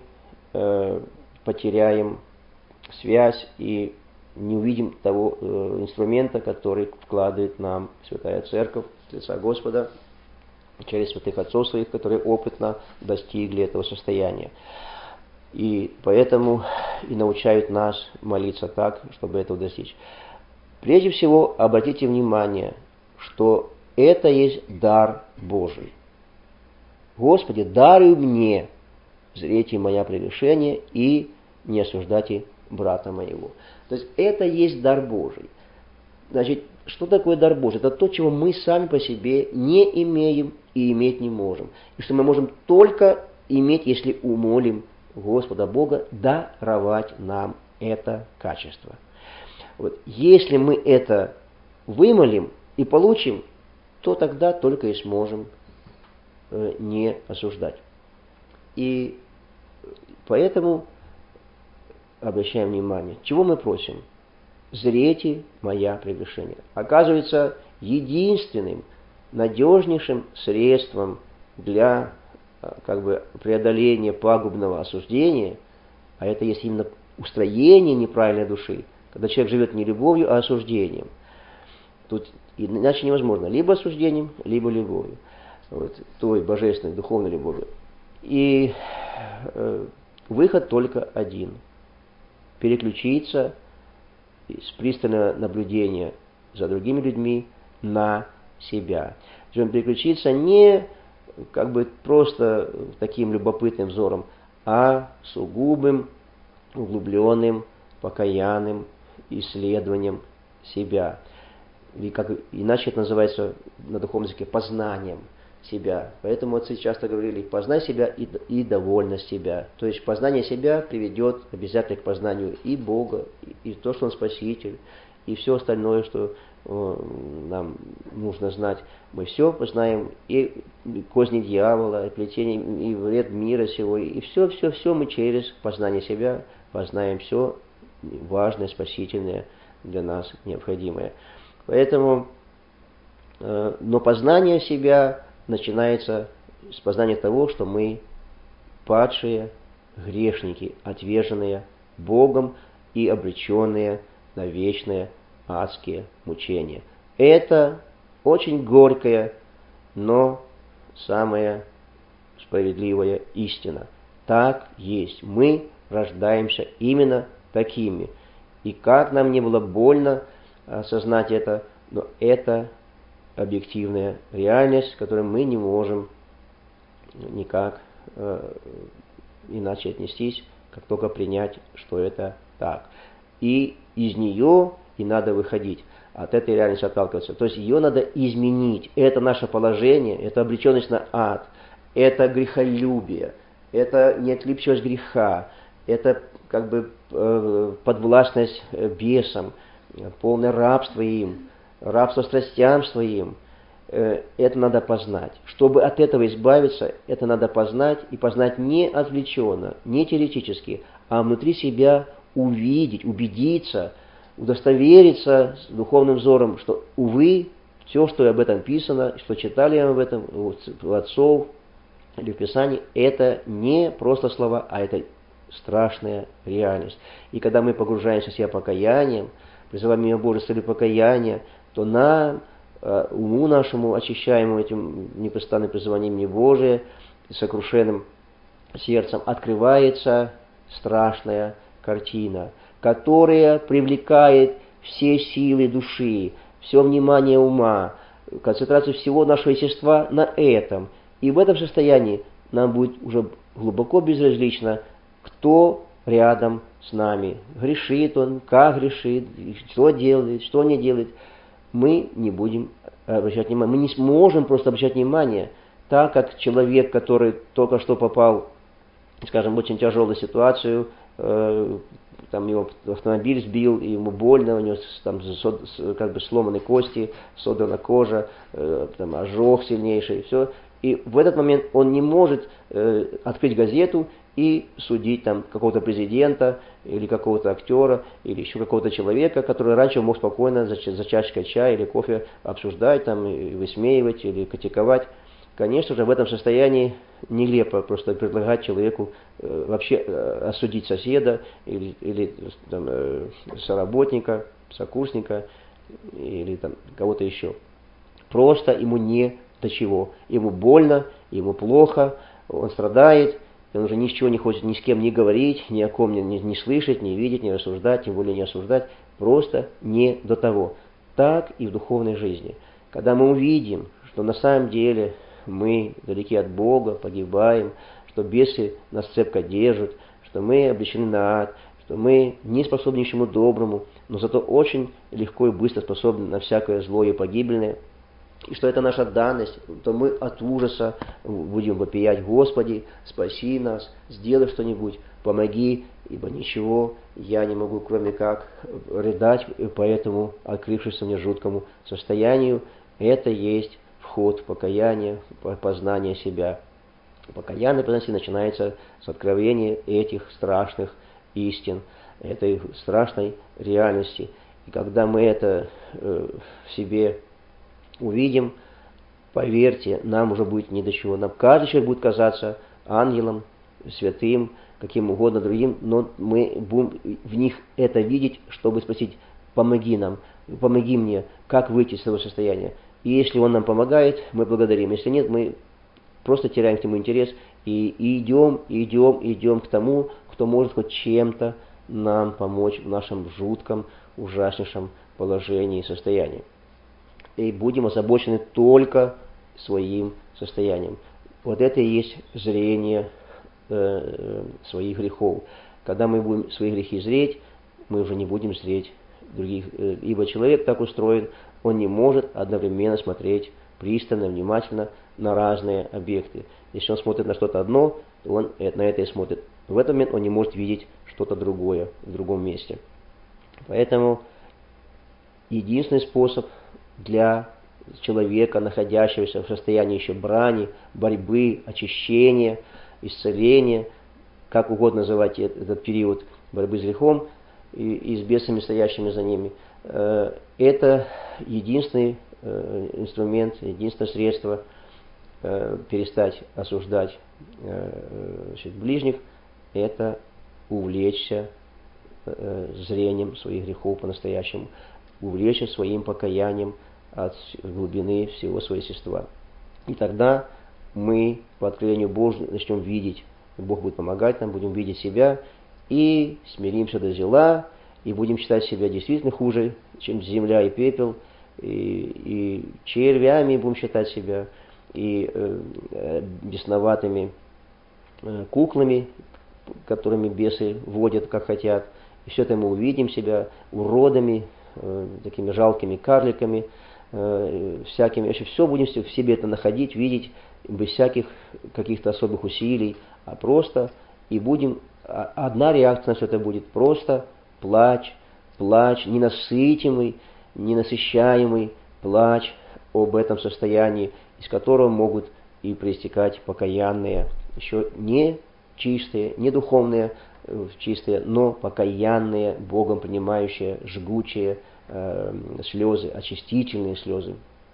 потеряем связь и не увидим того инструмента, который вкладывает нам Святая Церковь с лица Господа через святых отцов своих, которые опытно достигли этого состояния. И поэтому и научают нас молиться так, чтобы этого достичь. Прежде всего, обратите внимание, что это есть дар Божий. Господи, даруй мне зрите моя прегрешение и не осуждайте брата моего. То есть это есть дар Божий. Значит, что такое дар Божий? Это то, чего мы сами по себе не имеем и иметь не можем. И что мы можем только иметь, если умолим Господа Бога даровать нам это качество. Если мы это вымолим и получим, то тогда только и сможем не осуждать. И поэтому обращаем внимание, чего мы просим? Зрите моя прегрешение. Оказывается, единственным, надежнейшим средством для преодоления пагубного осуждения, а это есть именно устроение неправильной души, когда человек живет не любовью, а осуждением. Тут иначе невозможно, либо осуждением, либо любовью, той божественной, духовной любовью. И выход только один. Переключиться с пристального наблюдения за другими людьми на себя. Причем переключиться не просто таким любопытным взором, а сугубым, углубленным, покаянным исследованием себя. И иначе это называется на духовном языке познанием себя. Поэтому отцы часто говорили: познай себя и довольно себя. То есть познание себя приведет обязательно к познанию и Бога, и то, что Он Спаситель, и все остальное, что нам нужно знать. Мы все познаем, и козни дьявола, и плетение, и вред мира сего, и все мы через познание себя познаем все важное, спасительное для нас, необходимое. Поэтому, но познание себя начинается с познания того, что мы падшие грешники, отверженные Богом и обреченные на вечные адские мучения. Это очень горькая, но самая справедливая истина. Так есть. Мы рождаемся именно такими. И как нам не было больно осознать это, но это объективная реальность, к которой мы не можем никак иначе отнестись, как только принять, что это так. И из нее и надо выходить, от этой реальности отталкиваться. То есть ее надо изменить. Это наше положение, это обреченность на ад, это грехолюбие, это неотлипчивость греха, это как бы подвластность бесам, полное рабство им, рабство страстям своим. Это надо познать. Чтобы от этого избавиться, это надо познать, и познать не отвлеченно, не теоретически, а внутри себя увидеть, убедиться, удостовериться с духовным взором, что, увы, все, что об этом писано, что читали об этом у отцов или в Писании, это не просто слова, а это страшная реальность. И когда мы погружаемся в себя покаянием, призываем имя Божие с целью покаяния, то нам, уму нашему, очищаемому этим непрестанным призыванием имени Божия, сокрушенным сердцем, открывается страшная картина, которая привлекает все силы души, все внимание ума, концентрацию всего нашего естества на этом. И в этом состоянии нам будет уже глубоко безразлично, кто рядом с нами. Грешит он, как грешит, что делает, что не делает. Мы не будем обращать внимание. Мы не сможем просто обращать внимание, так как человек, который только что попал, скажем, в очень тяжелую ситуацию, там его автомобиль сбил, и ему больно, у него там как бы сломаны кости, содрана кожа, там ожог сильнейший, и все. И в этот момент он не может открыть газету и судить там какого-то президента, или какого-то актера, или еще какого-то человека, который раньше мог спокойно за чашкой чая или кофе обсуждать, там, и высмеивать или критиковать. Конечно же, в этом состоянии нелепо просто предлагать человеку вообще осудить соседа или там, соработника, сокурсника или там, кого-то еще. Просто ему не до чего. Ему больно, ему плохо, он страдает, он уже ничего не хочет ни с кем не говорить, ни о ком не слышать, не видеть, не рассуждать, тем более не осуждать. Просто не до того. Так и в духовной жизни. Когда мы увидим, что на самом деле мы далеки от Бога, погибаем, что бесы нас цепко держат, что мы обречены на ад, что мы не способны ничему доброму, но зато очень легко и быстро способны на всякое злое и погибельное, и что это наша данность, то мы от ужаса будем вопиять: Господи, спаси нас, сделай что-нибудь, помоги, ибо ничего я не могу, кроме как рыдать по этому открывшемуся мне жуткому состоянию. Это есть вход в покаяние, познание себя. Покаяние начинается с откровения этих страшных истин, этой страшной реальности. И когда мы это в себе увидим, поверьте, нам уже будет ни до чего. Нам каждый человек будет казаться ангелом, святым, каким угодно другим, но мы будем в них это видеть, чтобы спросить: помоги нам, помоги мне, как выйти из этого состояния. И если он нам помогает, мы благодарим. Если нет, мы просто теряем к нему интерес и идем к тому, кто может хоть чем-то нам помочь в нашем жутком, ужаснейшем положении и состоянии. И будем озабочены только своим состоянием. Вот это и есть зрение своих грехов. Когда мы будем свои грехи зреть, мы уже не будем зреть других. Ибо человек так устроен, он не может одновременно смотреть пристально, внимательно на разные объекты. Если он смотрит на что-то одно, то он на это и смотрит. В этот момент он не может видеть что-то другое в другом месте. Поэтому единственный способ для человека, находящегося в состоянии еще брани, борьбы, очищения, исцеления, как угодно называть этот период борьбы с грехом и с бесами, стоящими за ними, это единственный инструмент, единственное средство перестать осуждать ближних, это увлечься зрением своих грехов по-настоящему, увлечься своим покаянием от глубины всего своего естества. И тогда мы по откровению Божьему начнем видеть, Бог будет помогать нам, будем видеть себя и смиримся до зела, и будем считать себя действительно хуже, чем земля и пепел, и червями будем считать себя, и бесноватыми куклами, которыми бесы водят, как хотят. И все это мы увидим себя уродами, такими жалкими карликами, всякими. Вообще все будем в себе это находить, видеть, без всяких каких-то особых усилий, а просто, и будем, одна реакция на все это будет просто плач, ненасытимый, ненасыщаемый плач об этом состоянии, из которого могут и проистекать покаянные, еще не чистые, не духовные, чистые, но покаянные, Богом принимающие, жгучие слезы, очистительные слезы,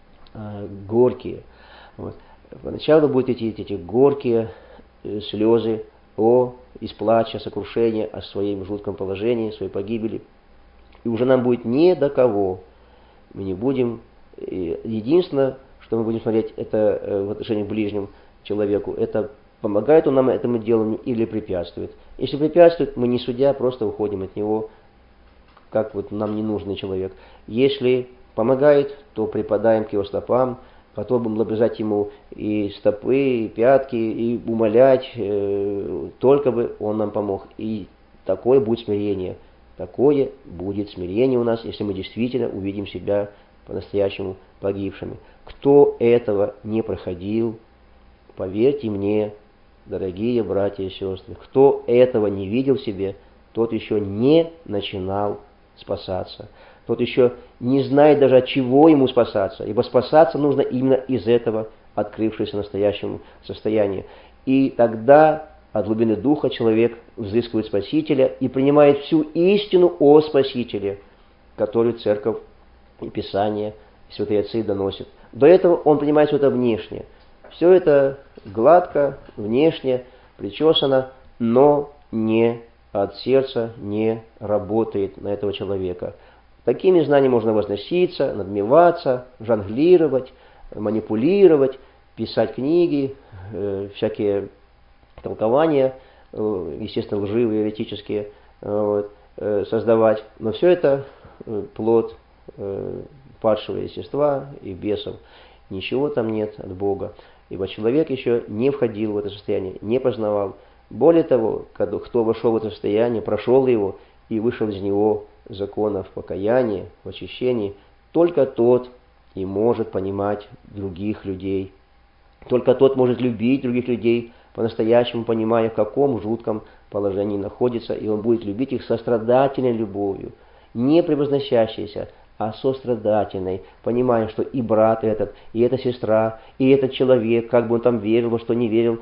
горькие. Вот. Поначалу будут эти горькие слезы из плача, сокрушения о своем жутком положении, своей погибели. И уже нам будет не до кого. Мы не будем... Единственное, что мы будем смотреть, это в отношении к ближнему человеку, это помогает он нам этому делу или препятствует. Если препятствует, мы не судя, просто уходим от него, как вот нам ненужный человек. Если помогает, то припадаем к его стопам, потом будем лобызать ему и стопы, и пятки, и умолять, только бы он нам помог. И такое будет смирение. Такое будет смирение у нас, если мы действительно увидим себя по-настоящему погибшими. Кто этого не проходил, поверьте мне, дорогие братья и сестры, кто этого не видел в себе, тот еще не начинал спасаться. Тот еще не знает даже, от чего ему спасаться, ибо спасаться нужно именно из этого открывшегося настоящему состояния. И тогда от глубины духа человек взыскивает Спасителя и принимает всю истину о Спасителе, которую Церковь и Писание, и святые отцы доносят. До этого он принимает все это внешне. Все это гладко, внешне, причесано, но не от сердца не работает на этого человека. Такими знаниями можно возноситься, надмеваться, жонглировать, манипулировать, писать книги, всякие толкования, естественно, лживые, еретические, создавать. Но все это плод падшего естества и бесов. Ничего там нет от Бога. Ибо человек еще не входил в это состояние, не познавал. Более того, кто вошел в это состояние, прошел его и вышел из него законов покаяния, в очищении, только тот и может понимать других людей. Только тот может любить других людей, по-настоящему понимая, в каком жутком положении находится, и он будет любить их сострадательной любовью, не превозносящейся, а сострадательной, понимая, что и брат этот, и эта сестра, и этот человек, как бы он там верил, во что не верил,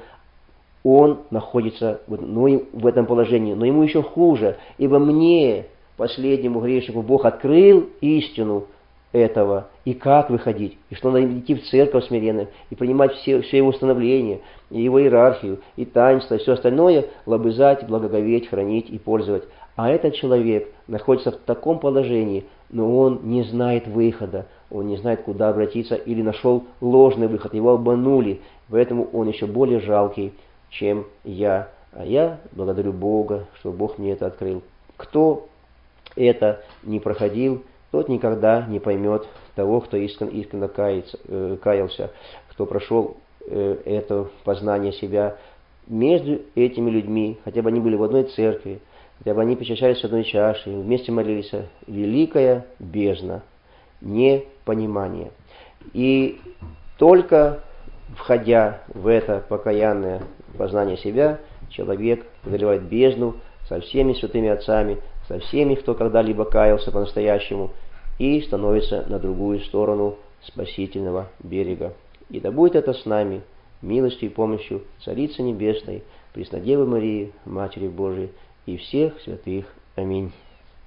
он находится в этом положении, но ему еще хуже, ибо мне, последнему грешнику, Бог открыл истину этого, и как выходить, и что надо идти в церковь смиренно, и принимать все его установления, и его иерархию, и таинство, и все остальное, лобызать, благоговеть, хранить и пользовать. А этот человек находится в таком положении, но он не знает выхода, он не знает, куда обратиться, или нашел ложный выход, его обманули, поэтому он еще более жалкий, чем я. А я благодарю Бога, что Бог мне это открыл. Кто это не проходил, тот никогда не поймет того, кто искренне каялся, кто прошел это познание себя между этими людьми, хотя бы они были в одной церкви, хотя бы они причащались с одной чаши, вместе молились, великая бездна, непонимание. И только входя в это покаянное познание себя, человек преодолевает бездну со всеми святыми отцами, со всеми, кто когда-либо каялся по-настоящему, и становится на другую сторону спасительного берега. И да будет это с нами, милостью и помощью Царицы Небесной, Преснодевы Марии, Матери Божией и всех святых. Аминь.